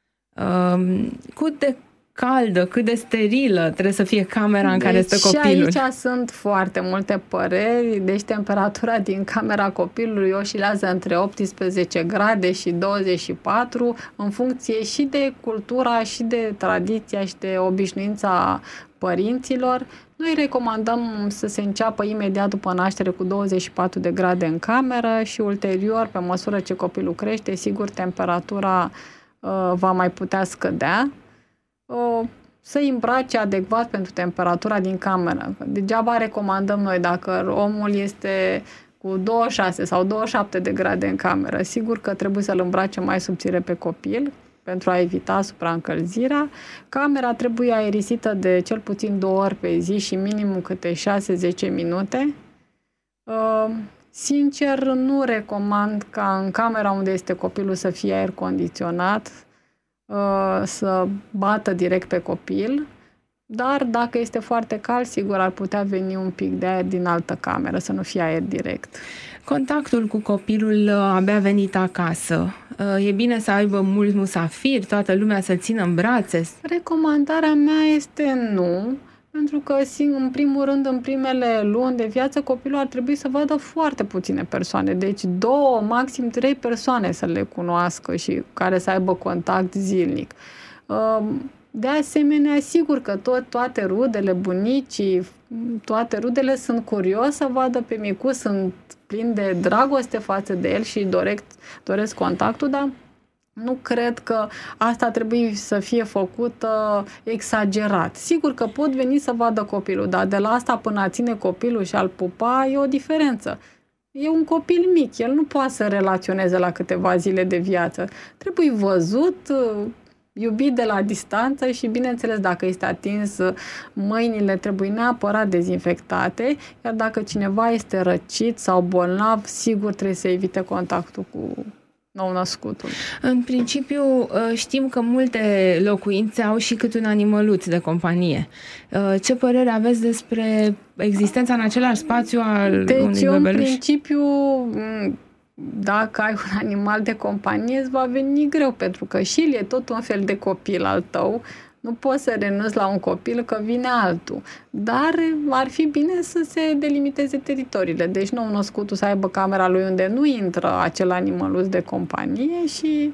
Speaker 2: cât de caldă, cât de sterilă trebuie să fie camera în deci care stă copilul?
Speaker 3: Și aici sunt foarte multe păreri. Deci temperatura din camera copilului oscilează între optsprezece grade și douăzeci și patru, în funcție și de cultura, și de tradiția, și de obișnuința părinților. Noi recomandăm să se înceapă imediat după naștere cu douăzeci și patru de grade în cameră și ulterior, pe măsură ce copilul crește, sigur, temperatura uh, va mai putea scădea. Uh, să îmbrace adecvat pentru temperatura din cameră. Degeaba recomandăm noi dacă omul este cu douăzeci și șase sau douăzeci și șapte de grade în cameră. Sigur că trebuie să-l îmbrace mai subțire pe copil pentru a evita supraîncălzirea. Camera trebuie aerisită de cel puțin două ori pe zi și minimum câte șase zece minute. Uh, sincer, nu recomand ca în camera unde este copilul să fie aer condiționat, uh, să bată direct pe copil, dar dacă este foarte cald, sigur ar putea veni un pic de aer din altă cameră, să nu fie aer direct.
Speaker 2: Contactul cu copilul abia venit acasă. E bine să aibă mulți musafiri, toată lumea să-l țină în brațe?
Speaker 3: Recomandarea mea este nu, pentru că, în primul rând, în primele luni de viață, copilul ar trebui să vadă foarte puține persoane. Deci două, maxim trei persoane să le cunoască și care să aibă contact zilnic. De asemenea, sigur că tot, toate rudele, bunicii, toate rudele sunt curios să vadă pe micuț, sunt plini de dragoste față de el și doresc, doresc contactul, dar nu cred că asta trebuie să fie făcută exagerat. Sigur că pot veni să vadă copilul, dar de la asta până a ține copilul și a-l pupa e o diferență. E un copil mic, el nu poate să relaționeze la câteva zile de viață. Trebuie văzut, iubit de la distanță și, bineînțeles, dacă este atins, mâinile trebuie neapărat dezinfectate, iar dacă cineva este răcit sau bolnav, sigur trebuie să evite contactul cu nou-născutul.
Speaker 2: În principiu, știm că multe locuințe au și cât un animăluț de companie. Ce părere aveți despre existența în același spațiu al
Speaker 3: deci,
Speaker 2: unui bebeluș?
Speaker 3: Deci, în principiu, dacă ai un animal de companie, îți va veni greu, pentru că și el e tot un fel de copil al tău. Nu poți să renunți la un copil că vine altul. Dar ar fi bine să se delimiteze teritoriile. Deci nou-născutul să aibă camera lui unde nu intră acel animăluț de companie și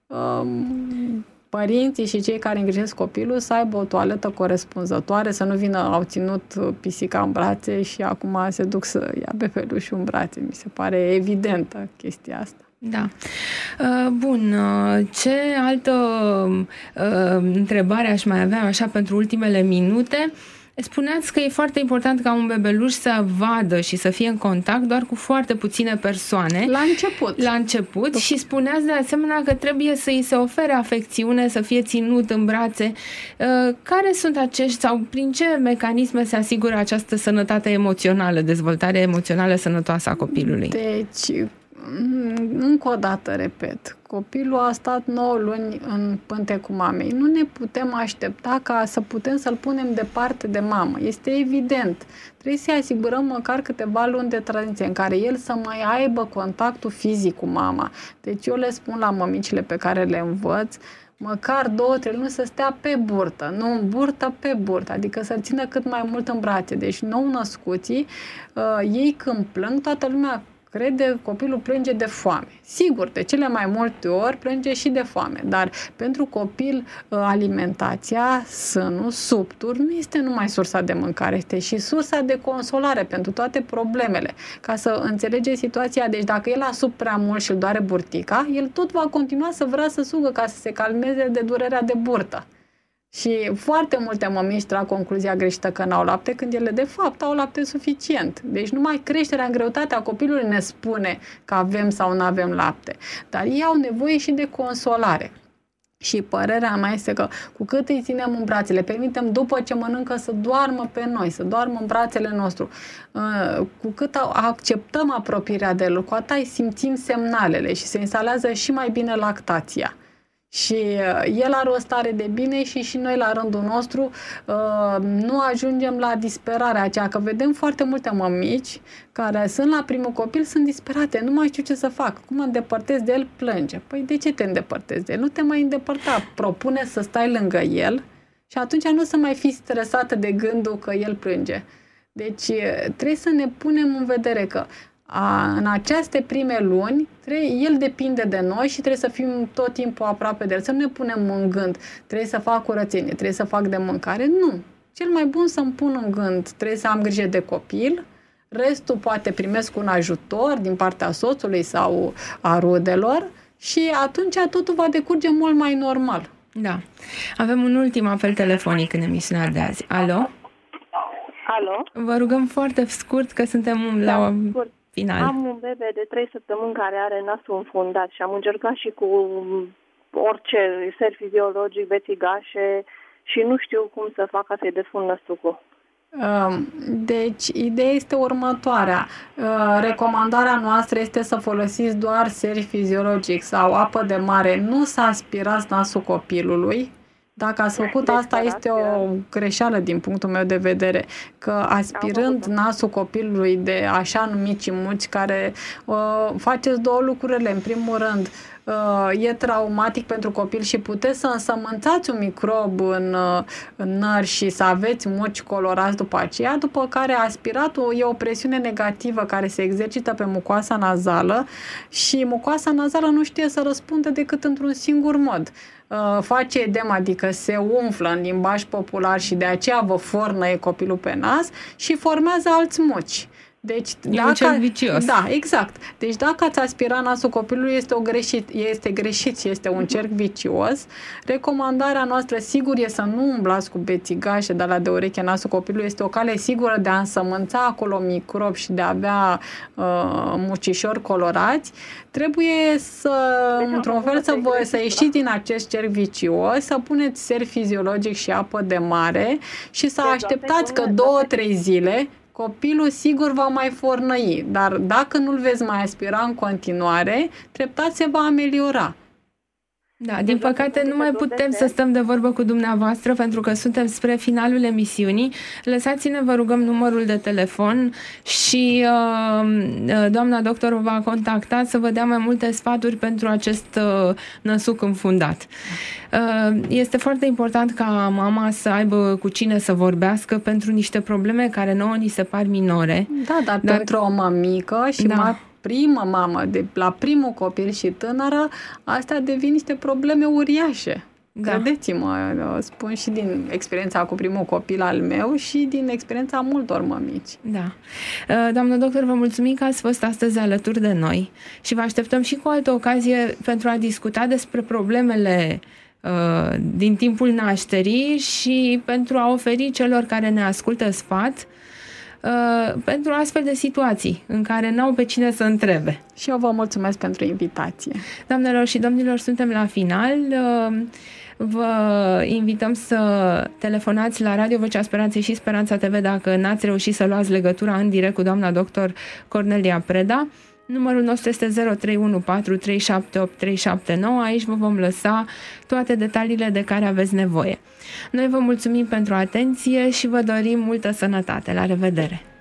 Speaker 3: um, părinții și cei care îngrijesc copilul să aibă o toaletă corespunzătoare, să nu vină, au ținut pisica în brațe și acum se duc să ia bebelușul în brațe. Mi se pare evidentă chestia asta.
Speaker 2: Da. Bun. Ce altă întrebare aș mai avea așa pentru ultimele minute? Spuneați că e foarte important ca un bebeluș să vadă și să fie în contact doar cu foarte puține persoane.
Speaker 3: La început.
Speaker 2: La început. Și spuneați de asemenea că trebuie să îi se ofere afecțiune, să fie ținut în brațe. Care sunt acești sau prin ce mecanisme se asigură această sănătate emoțională, dezvoltare emoțională sănătoasă a copilului?
Speaker 3: Deci, încă o dată repet, copilul a stat nouă luni în pântecul mamei. Nu ne putem aștepta ca să putem să-l punem departe de mamă. Este evident. Trebuie să-i asigurăm măcar câteva luni de tranziție în care el să mai aibă contactul fizic cu mama. Deci eu le spun la mămicile pe care le învăț, măcar două, trei luni să stea pe burtă, nu în burtă, pe burtă, adică să-l țină cât mai mult în brațe. Deci nou născuții, uh, ei când plâng, toată lumea crede copilul plânge de foame. Sigur, de cele mai multe ori plânge și de foame, dar pentru copil alimentația, sânul, subtur, nu este numai sursa de mâncare, este și sursa de consolare pentru toate problemele. Ca să înțelegeți situația, deci dacă el a sub prea mult și îl doare burtica, el tot va continua să vrea să sugă ca să se calmeze de durerea de burtă. Și foarte multe mămici trag concluzia greșită că n-au lapte, când ele de fapt au lapte suficient. Deci numai creșterea în greutate a copilului ne spune că avem sau nu avem lapte. Dar ei au nevoie și de consolare. Și părerea mea este că cu cât îi ținem în brațe, le permitem după ce mănâncă să doarmă pe noi, să doarmă în brațele nostru, cu cât acceptăm apropierea de el, cu atât îi simțim semnalele și se instalează și mai bine lactația. Și el are o stare de bine și și noi la rândul nostru nu ajungem la disperarea aceea, că vedem foarte multe mămici care sunt la primul copil, sunt disperate, nu mai știu ce să fac, cum mă îndepărtez de el, plânge. Păi de ce te îndepărtezi de el? Nu te mai îndepărta, propune să stai lângă el și atunci nu să mai fii stresată de gândul că el plânge. Deci trebuie să ne punem în vedere că A, în aceste prime luni, trebuie, el depinde de noi și trebuie să fim tot timpul aproape de el, să nu ne punem în gând, trebuie să fac curățenie, trebuie să fac de mâncare. Nu. Cel mai bun să-mi pun în gând, trebuie să am grijă de copil, restul poate primesc un ajutor din partea soțului sau a rudelor și atunci totul va decurge mult mai normal.
Speaker 2: Da. Avem un ultim apel telefonic în emisiunea de azi. Alo?
Speaker 12: Alo?
Speaker 2: Vă rugăm foarte scurt că suntem la...
Speaker 12: Da, scurt.
Speaker 2: Final.
Speaker 12: Am un bebe de trei săptămâni care are nasul înfundat și am încercat și cu orice ser fiziologic, bețigașe și nu știu cum să fac ca să-i desfund năsucul.
Speaker 3: Deci, ideea este următoarea. Recomandarea noastră este să folosiți doar ser fiziologic sau apă de mare. Nu să aspirați nasul copilului. Dacă ați făcut asta, este o greșeală din punctul meu de vedere, că aspirând nasul copilului de așa numiți muci, care uh, faceți două lucrurile. În primul rând, uh, e traumatic pentru copil și puteți să însămânțați un microb în, uh, în nări și să aveți muci colorați după aceea, după care aspiratul e o presiune negativă care se exercită pe mucoasa nazală și mucoasa nazală nu știe să răspundă decât într-un singur mod. Face edem, adică se umflă în limbaj popular și de aceea vă fornăie copilul pe nas și formează alți muci. Deci,
Speaker 2: e
Speaker 3: dacă,
Speaker 2: un cerc vicios.
Speaker 3: Da, exact. Deci dacă ați aspira nasul copilului, este, o greșit, este greșit și este un cerc vicios. Recomandarea noastră, sigur, e să nu umblați cu bețigașe de la de ureche nasul copilului. Este o cale sigură de a însămânța acolo microbi și de a avea uh, mucișori colorați. Trebuie să, deci, într-un fel, să, vă, să ieșiți din acest cerc vicios, să puneți ser fiziologic și apă de mare și să deci, așteptați că două, trei zile copilul sigur va mai fornăi, dar dacă nu-l veți mai aspira în continuare, treptat se va ameliora.
Speaker 2: Da, din păcate nu mai putem să stăm de vorbă cu dumneavoastră pentru că suntem spre finalul emisiunii. Lăsați-ne, vă rugăm, numărul de telefon și uh, doamna doctor vă va contacta să vă dea mai multe sfaturi pentru acest uh, năsuc înfundat. Uh, este foarte important ca mama să aibă cu cine să vorbească pentru niște probleme care nouă ni se par minore.
Speaker 3: Da, dar, dar pentru o mămică și da. mai primă mamă, de la primul copil și tânără, astea devin niște probleme uriașe. Da. Credeți-mă, spun și din experiența cu primul copil al meu și din experiența multor mămici.
Speaker 2: Da. Doamnă doctor, vă mulțumim că ați fost astăzi alături de noi și vă așteptăm și cu altă ocazie pentru a discuta despre problemele uh, din timpul nașterii și pentru a oferi celor care ne ascultă sfat Uh, pentru astfel de situații în care n-au pe cine să întrebe.
Speaker 3: Și eu vă mulțumesc pentru invitație.
Speaker 2: Doamnelor și domnilor, suntem la final. Uh, vă invităm să telefonați la Radio Vocea Speranței și Speranța T V dacă n-ați reușit să luați legătura în direct cu doamna doctor Cornelia Preda. Numărul nostru este zero trei unu patru trei șapte opt trei șapte nouă. Aici vă vom lăsa toate detaliile de care aveți nevoie. Noi vă mulțumim pentru atenție și vă dorim multă sănătate. La revedere!